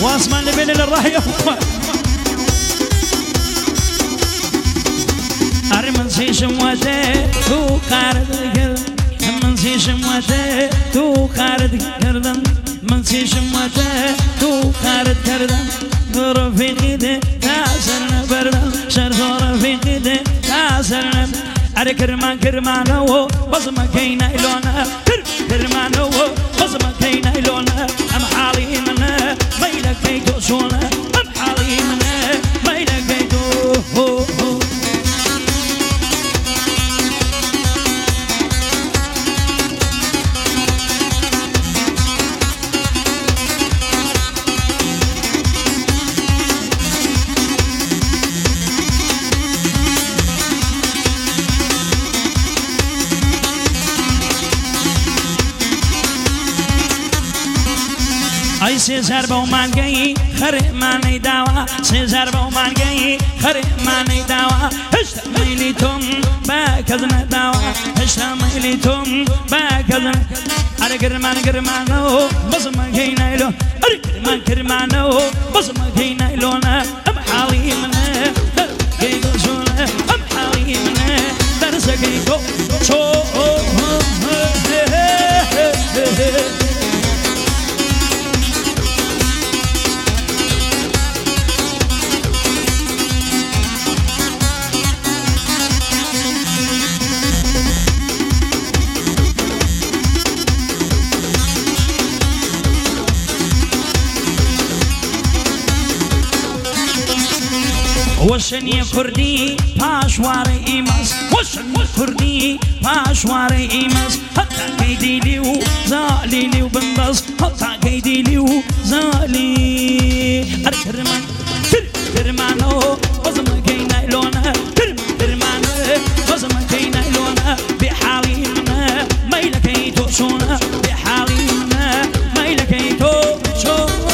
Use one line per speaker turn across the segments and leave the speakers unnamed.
واسمان لبين للراحي أرمن سيشم وده تو قارد كردن من سيشم وده تو قارد كردن من سيشم وده تو قارد كردن رفيقي ده تاسرنا بردن شرطو رفيقي ده تاسرنا أري كرمانو بزما كينا إلونا كرمانو بزما كينا إلونا أم حالي منا ميلا كيتو سونا أم حالي منا ميلا كيتو أي سيزار بومان جاي خرق ماني داوا سيزار بومان جاي خرق ماني داوا هشتا ميليتم باكذنا داوا هشتا ميليتم باكذنا أري كرمانو بزما كينا إلو أري كرمانو بزما كينا إلونا أم حالي منا كيكو سونا أم حالي منا درسا كيكو شو وشني كردي باشواري إيماس وشني كردي باشواري إيماس حتى كيدي ليو زالي ليو بنبس حتى كيدي ليو زالي كرمانو بزما كينا إلونا كرمانو بزما كينا إلونا بحالي منا ميلا كيتو سونا بحالي منا ميلا كيتو سونا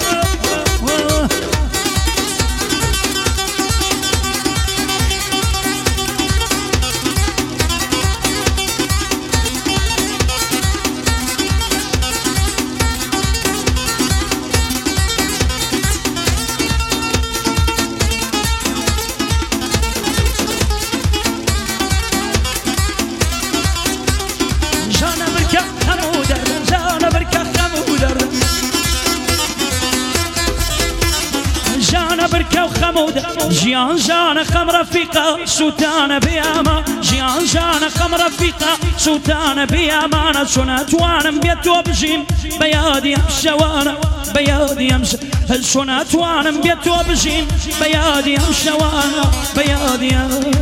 جيان جانا خم رفيقة سوتانا بياما جيان جانا خم رفيقة سوتانا بياما سنات وانا بيتو بجيم بيادي امشوانا بيادي امش سنات وانا بيتو بجيم بيادي امشوانا بيادي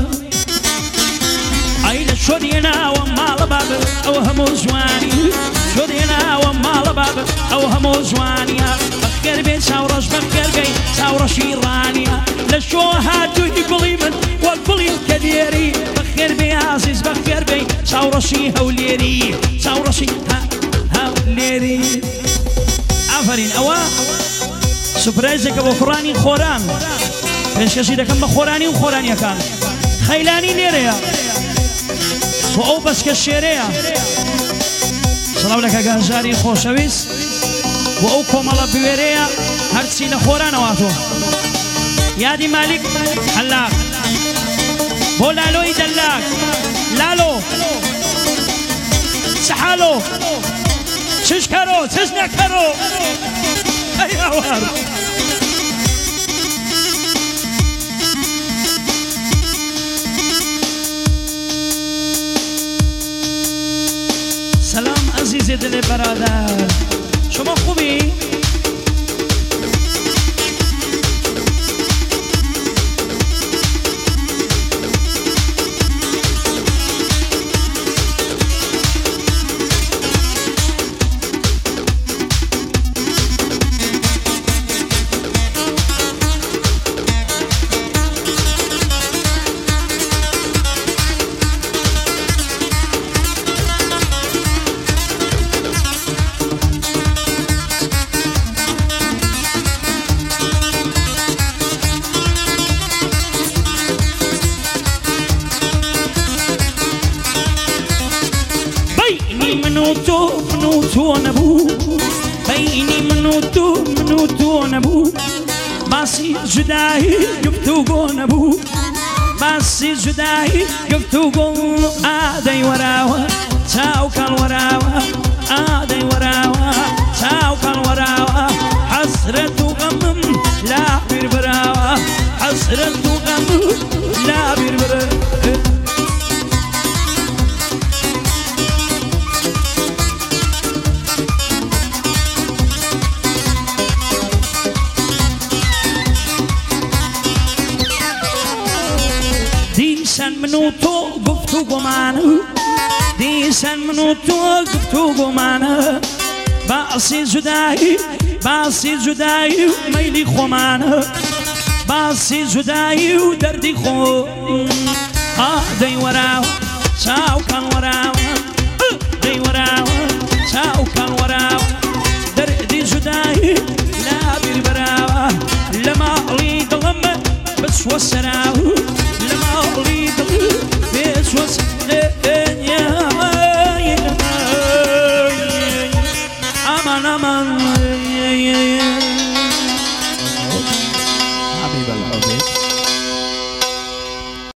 أين شدينا ومال باب أو هموزواني شدينا ومال باب أو هموزواني بخير بين ساورش بخير بين ساورش إيرانيا لشو هاتو يقولي من والقولي كديري بخير بين عزيز بخير بين ساورشي هوليري ساورشي هوليري عفرين أوا سبرايزك أبو خوراني خوران بيش كشي دكم بخوراني وخوراني كان خيلاني ليريا وأو بس كشيريا سلام لك جهزاري خوشويس وأو كمالا بيريا هرتسي لخورانا واتو يادي مالك حلاق هو لالو يدلاك لالو سحالو تشكرو تزنكرو أيوة سلام عزیز دل برادر شما خوبی؟ منو تو نبو بيني منو تو نبو باسی جدایی گفتوگو نبود باسی جدایی گفتوگو آدی وراوا تاو کل وراوا آدی وراوا تاو کل وراوا حسرت و غمم لا بیر براوا حسرت و غمم لا بیر براوا منو تو گفتگو منه دیشن منو تو گفتگو منه باسی جدایی میلی خو منه باسی جدایی و دردی خو دی وراو چاو کن وراو دی وراو چاو کن وراو دردی جدایی لا بیر براو لما علی دلم بس وسراو لما علی دلم بس وسراو